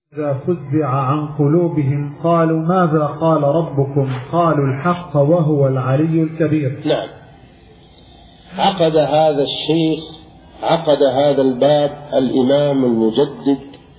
إذا فزع عن قلوبهم قالوا ماذا قال ربكم قالوا الحق وهو العلي الكبير. نعم. عقد هذا الشيخ هذا الباب الإمام المجدد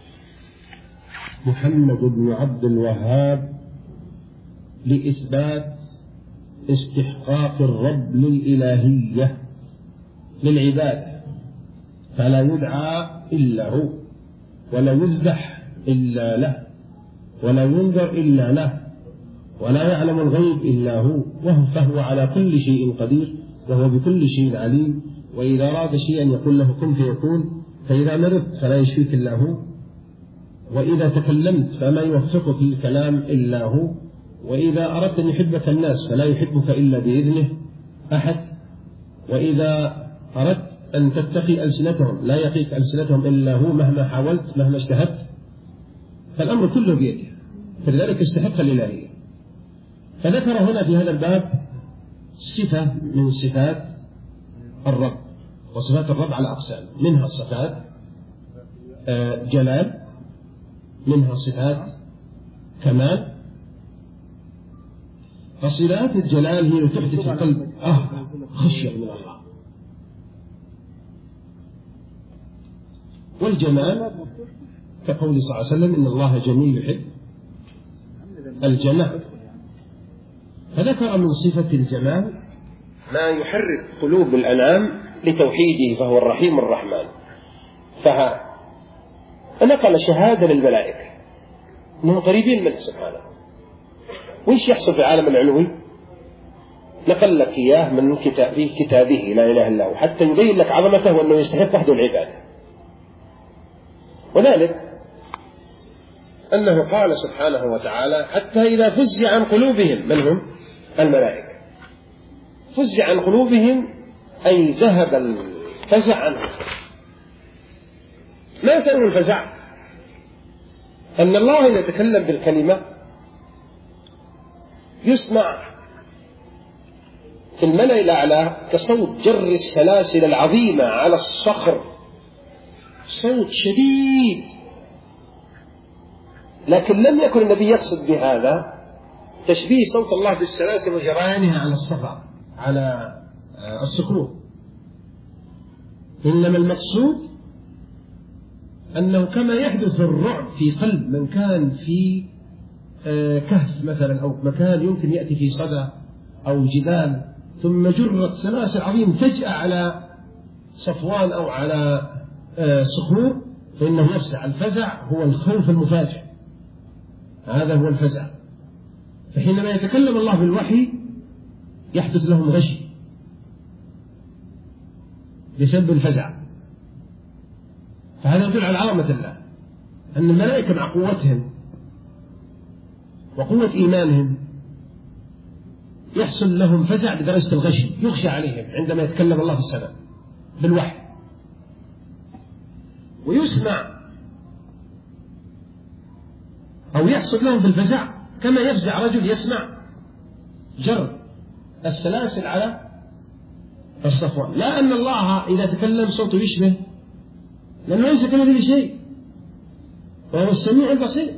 محمد بن عبد الوهاب لإثبات استحقاق الرب للإلهية للعباد، فلا يدعى إلا هو، ولا يذبح إلا له، ولا ينذر إلا له، ولا يعلم الغيب إلا هو، فهو على كل شيء قدير، وهو بكل شيء عليم. وإذا أراد شيئا يقول له كن فيكون، فإذا مرضت فلا يشفيك إلا هو، وإذا تكلمت فما يوفقك للكلام إلا هو، وإذا أردت أن يحبك الناس فلا يحبك إلا بإذنه أحد، وإذا أردت أن تتقي ألسنتهم لا يقيك ألسنتهم إلا هو مهما حاولت مهما اجتهدت، فالأمر كله بيده، فلذلك استحق الإلهية. فذكر هنا في هذا الباب صفة من صفات الرب، وصفات الرب على أقسام، منها صفات جلال، منها صفات كمال. فصفات الجلال هي تحدث في القلب خشية من الله، والجمال كقول صلى الله عليه وسلم إن الله جميل يحب الجمال. فذكر من صفة الجمال ما يحرك قلوب الأنام لتوحيده، فهو الرحيم الرحمن. فنقل شهادة للملائكة أنهم قريبين منه سبحانه. وإيش يحصل في العالم العلوي؟ نقل لك إياه من في كتابه لا إله إلا هو، حتى يبين لك عظمته وأنه يستحق وحده العبادة. وذلك أنه قال سبحانه وتعالى حتى إذا فزع عن قلوبهم، من هم؟ الملائكة. فزع عن قلوبهم أي ذهب الفزع عنهم. ما سبب الفزع؟ أن الله إذا يتكلم بالكلمة يسمع في الملأ الأعلى كصوت جر السلاسل العظيمة على الصخر، صوت شديد. لكن لم يكن النبي يقصد بهذا تشبيه صوت الله بالسلاسل وجريانها على الصخر على الصخور، إنما المقصود أنه كما يحدث الرعب في قلب من كان في كهف مثلا أو مكان يمكن يأتي في صدى أو جبال، ثم جرت سلاسل عظيم فجأة على صفوان أو على صخور، فإنه يفزع. الفزع هو الخوف المفاجئ، هذا هو الفزع. فحينما يتكلم الله بالوحي يحدث لهم غشي بسبب الفزع. فهذا يدل على عظمة الله، أن الملائكة مع قوتهم وقوة إيمانهم يحصل لهم فزع لدرجة الغشي، يغشى عليهم عندما يتكلم الله في السماء بالوحي. ويسمع أو يحصل لهم في الفزع كما يفزع رجل يسمع جر السلاسل على الصفوان. لا أن الله إذا تكلم صوته يشبه، لأنه ليس كمثله شيء، وهو السميع البصير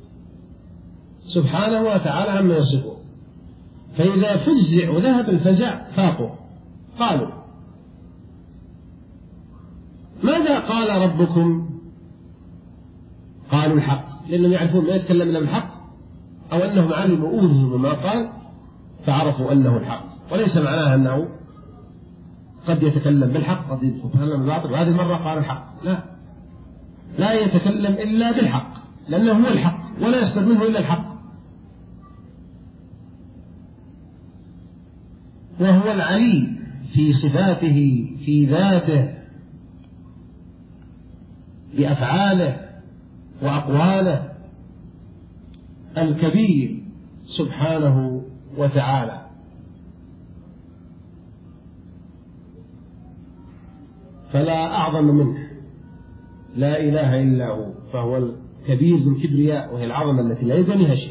سبحانه وتعالى عما يصفون. فإذا فزع وذهب الفزع فاقوا قالوا ماذا قال ربكم؟ قالوا الحق، لأنهم يعرفون ما يتكلم إلا بالحق، أو أنهم علموا أوذهم ما قال فعرفوا أنه الحق. وليس معناها أنه قد يتكلم بالحق قد يتكلم بالباطل، وهذه المرة قال الحق. لا يتكلم إلا بالحق، لأنه هو الحق ولا يصدر منه إلا الحق، وهو العلي في صفاته في ذاته بأفعاله وأقواله، الكبير سبحانه وتعالى. فلا أعظم منه، لا إله إلا هو، فهو الكبير ذو الكبرياء وهي العظمة التي لا يدنيها شيء،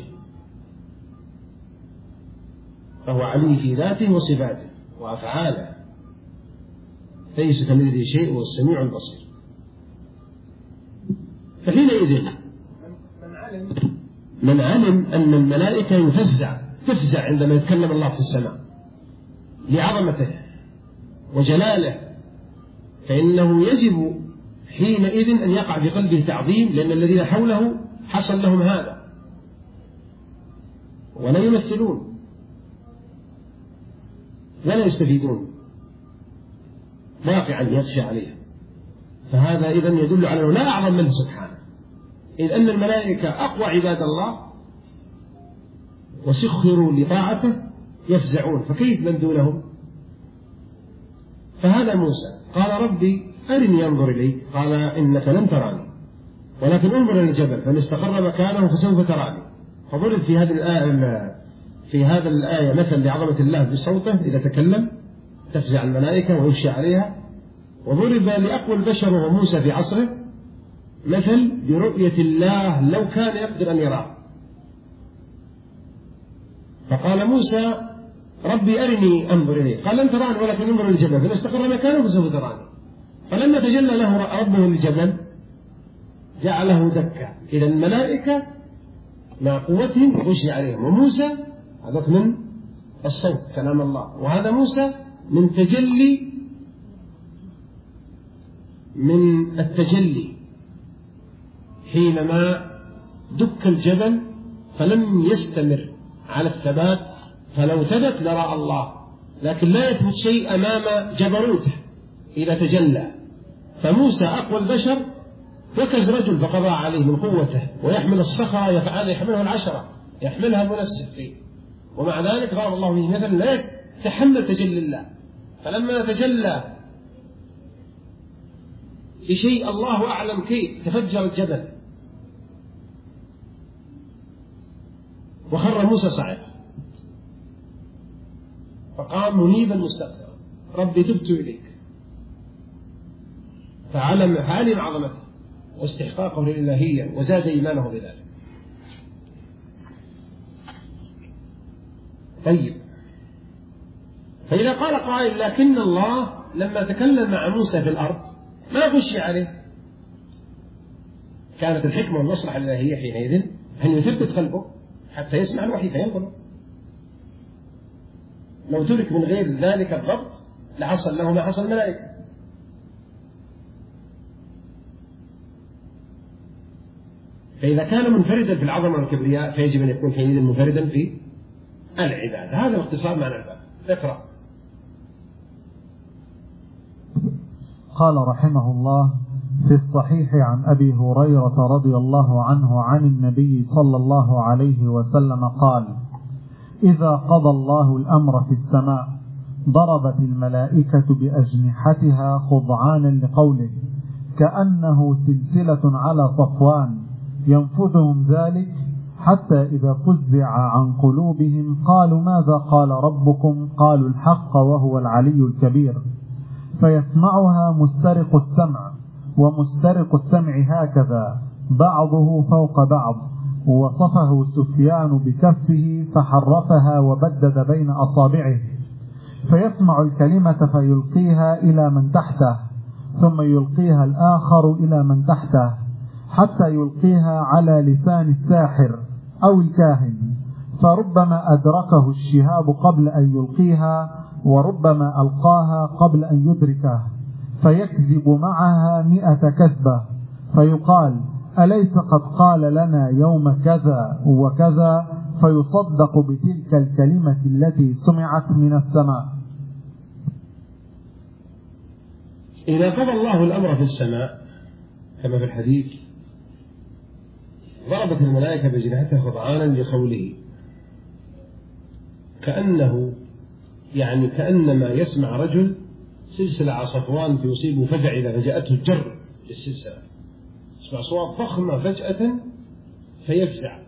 فهو علي في ذاته وصفاته وأفعاله، ليس كمثله شيء، هو السميع البصير. فحينئذ من علم أن الملائكة تفزع عندما يتكلم الله في السماء لعظمته وجلاله، فإنه يجب حينئذ أن يقع في قلبه تعظيم، لأن الذين حوله حصل لهم هذا ولا يمثلون ولا يستفيدون، واقعا يخشى عليه. فهذا إذن يدل على أنه لا أعظم منه سبحانه، إذ أن الملائكة أقوى عباد الله وسخروا لطاعته يفزعون، فكيف من دونهم؟ فهذا موسى قال ربي أرني أنظر إليك، قال إنك لن تراني ولكن انظر إلى الجبل فإن استقر مكانه فسوف تراني. فضرب في هذا الآية مثل لعظمة الله بصوته إذا تكلم تفزع الملائكة ويخشى عليها، وضرب لأقوى البشر وهو موسى في عصره مثل برؤية الله لو كان يقدر أن يراه. فقال موسى ربي أرني أنظر إليه، قال لن تراني ولكن انظر إلى الجبل فإن استقر مكانه فسوف تراني. فلما تجلى له ربه للجبل جعله دكا. إذا الملائكة مع قوتهم يغشي عليهم، وموسى هذا من الصوت كلام الله، وهذا موسى من التجلي حينما دك الجبل فلم يستمر على الثبات، فلو ثبت لرأى الله، لكن لا يثبت شيء أمام جبروته إذا تجلى. فموسى أقوى البشر وكز رجل فقضى عليه من قوته، ويحمل الصخرة يحملها 10 يحملها المنفسه فيه، ومع ذلك ضرب الله به مثلا لا يتحمل تجلي الله. فلما تجلى بشيء الله أعلم كيف تفجر الجبل وخر موسى صاعقا، فقام منيبا مستغفرا ربي تبت إليك، فعلم عظمته واستحقاقه للإلهية وزاد إيمانه بذلك. طيب، فإذا قال قائل لكن الله لما تكلم مع موسى في الأرض ما غشي عليه، كانت الحكمة والمصلحة الإلهية حينئذ أن يثبت قلبه حتى يسمع الوحي فينقله. لو ترك من غير ذلك الضبط لحصل له ما حصل الملائكة. فإذا كان منفردا في العظمة والكبرياء فيجب أن يكون حينئذ منفردا في العبادة. هذا باختصار معنى الباب. اقرأ. قال رحمه الله: في الصحيح عن أبي هريرة رضي الله عنه عن النبي صلى الله عليه وسلم قال: إذا قضى الله الأمر في السماء ضربت الملائكة بأجنحتها خضعانا لقوله كأنه سلسلة على صفوان، ينفذهم ذلك حتى إذا فزع عن قلوبهم قالوا ماذا قال ربكم؟ قالوا الحق وهو العلي الكبير. فيسمعها مسترق السمع، ومسترق السمع هكذا بعضه فوق بعض، ووصفه سفيان بكفه فحرفها وبدد بين أصابعه، فيسمع الكلمة فيلقيها إلى من تحته، ثم يلقيها الآخر إلى من تحته، حتى يلقيها على لسان الساحر أو الكاهن، فربما أدركه الشهاب قبل أن يلقيها، وربما ألقاها قبل أن يدركه، فيكذب معها 100 كذبة، فيقال أليس قد قال لنا يوم كذا وكذا، فيصدق بتلك الكلمة التي سمعت من السماء. إذا قضى الله الأمر في السماء كما في الحديث ضربت الملائكة بجناحتها خضعانا لقوله، كأنما يسمع رجل سلسلة على صفوان فيصيبه فزع إذا فجأته الجر للسلسلة، يسمع صوت ضخمة فجأة فيفزع،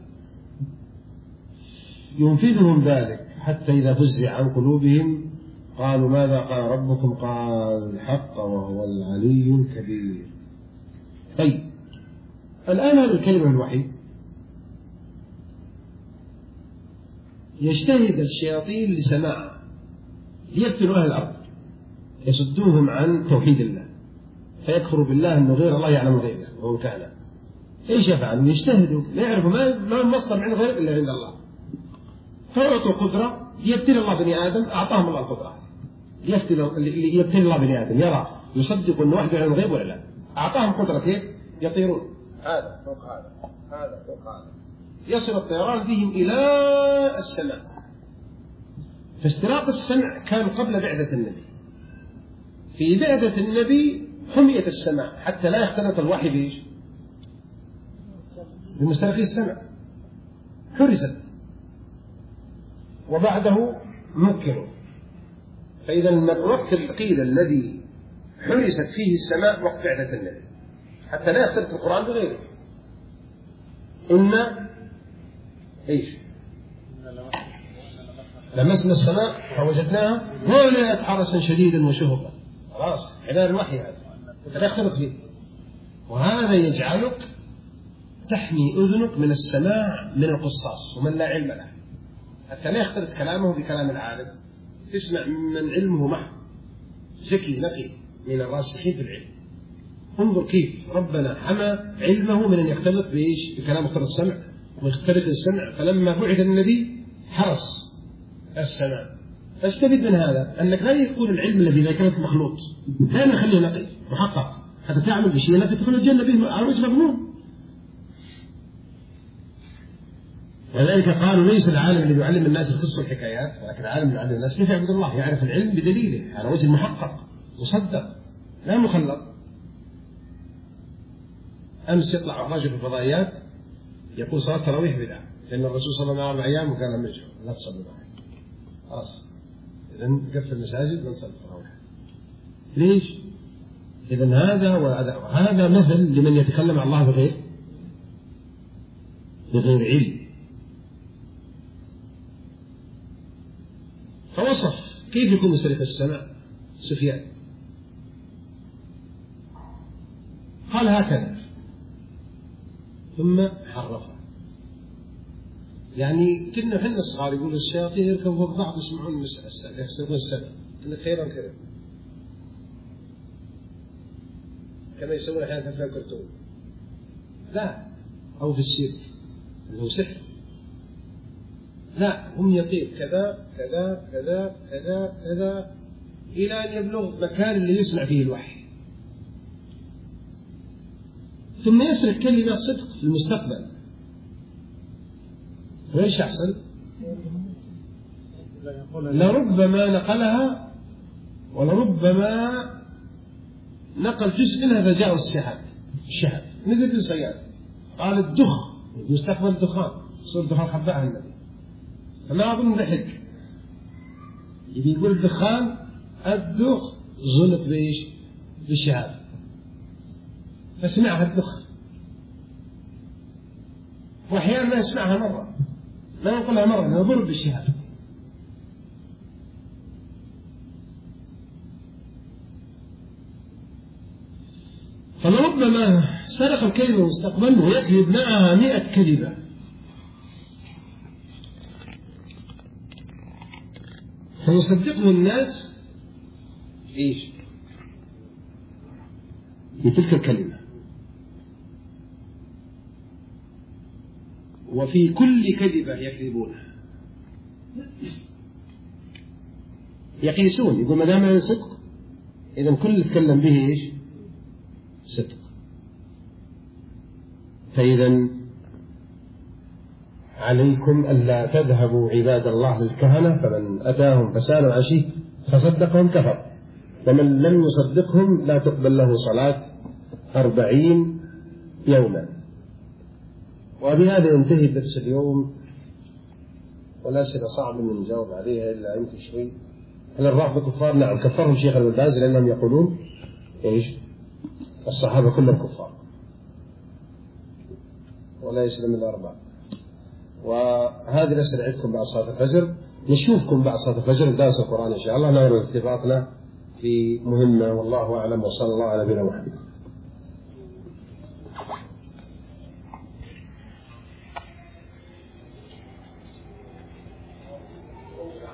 ينفذهم ذلك حتى إذا فزع عن قلوبهم قالوا ماذا قال ربكم؟ قال الحق وهو العلي الكبير. طيب، الآن هذه الكلمة الوحي يجتهد الشياطين لسماعها ليفتنوا أهل الأرض، يصدوهم عن توحيد الله، فيكفروا بالله أنه غير الله يعلم غيره وهو كان، إيش يفعلوا؟ يجتهدوا، لا يعرفوا ما المصدر من غير إلا عند الله. فأعطوا قدرة، يبتلي الله بني آدم، أعطاهم الله القدرة. يبتلي الله بني آدم يرى يصدق أن واحد يعلم الغيب ولا لا. أعطاهم قدرة كيف؟ يطيرون، هذا فوق هذا، هذا فوق هذا، يصل الطيران بهم إلى السماء. فاستراق السمع كان قبل بعثة النبي. في بعثة النبي حميت السماء حتى لا يختلط الوحي بإيش؟ بمسترقي السمع، حرست. وبعده مكنوا. فإذا الوقت القيل الذي حرست فيه السماء وقت بعثة النبي حتى لا يختلط القرآن بغيره. إن إيش؟ لمسنا السماء فوجدناها ملئت حرسا شديدا وشهبا. خلاص عنان الوحي هذا لا يختلط فيه. وهذا يجعلك تحمي أذنك من السماع من القصاص ومن لا علم له حتى لا يختلط كلامه بكلام العالم. تسمع من علمه محض ذكي نقي من الراسخين في العلم. انظر كيف ربنا حمى علمه من أن يختلط بإيش؟ بكلام اختلط السمع ويختلط السمع. فلما بعث النبي حرص السمع. فاستفد من هذا أنك لا يكون العلم الذي ذكرت مخلوط، دائما خليه نقي محقق حتى تعمل بشيء لا تدخل الجنة به على وجه مضمون. ولذلك قالوا ليس العالم الذي يعلم الناس القصة والحكايات، ولكن العالم يعلم الناس كيف يعبد الله، يعرف العلم بدليله على وجه محقق مصدق لا مخلط. أمس يطلع الرجل في الفضائيات يقول صلاة التراويح بدعة لأن الرسول صلى الله عليه وسلم وقال لهم ارجعوا لا تصلوا معي. خلاص إذن نقفل المساجد ونصلي التراويح. ليش؟ إذن هذا مثل لمن يتكلم عن الله بغير علم. فوصف كيف يكون مسترق السمع سفيان قال هكذا ثم حرفه. يعني كنا احنا الصغار يقول الشياطين يركبوا فوق بعض يسمعون يسترقون السمع إن خيرا كذا كما يسوون أحيانا في الكرتون لا أو في السيرك اللي هو سحر. لا هم يطير كذا كذا كذا كذا كذا إلى أن يبلغ مكان اللي يسمع فيه الوحي ثم يسرق كلمة صدق في المستقبل. وإيش يحصل؟ لربما نقلها ولربما نقل جزء منها فجاء الشهب مثل السيارة. قال الدخ مستقبل الدخان صور دخان خبأها النبي فما أظن ضحك يبي يقول الدخان الدخ ظلت بإيش؟ بالشهاب فسمعها الدخ. وأحيانا ما يسمعها مرة ما ينقلها مرة يضرب بالشهاب. فلربما سرق الكلمة مستقبل ويكذب معها 100 كذبة فيصدقه الناس إيش؟ بتلك الكلمة. وفي كل كذبة يكذبونها يقيسون يقول ما دام صدق إذا كل اللي تكلم به إيش؟ صدق. فإذا عليكم ألا تذهبوا عباد الله للكهنة فمن أتاهم فسألوا عن شيء فصدقهم كفر ومن لم يصدقهم لا تقبل له صلاة 40 يوما. وبهذا ينتهي درس اليوم. والأسئلة صعب من نجاوب عليها إلا يمكن شوي. هل الرافضة كفار؟ نعم كفرهم شيخ ابن باز لأنهم يقولون إيش؟ الصحابة كلهم كفار ولا يسلم إلا 4. وهذه الأسئلة عندكم بعد صلاة الفجر. نشوفكم بعد صلاة الفجر درس القرآن إن شاء الله. نرى ارتباطنا في مهمة والله أعلم وصلى الله على نبينا محمد.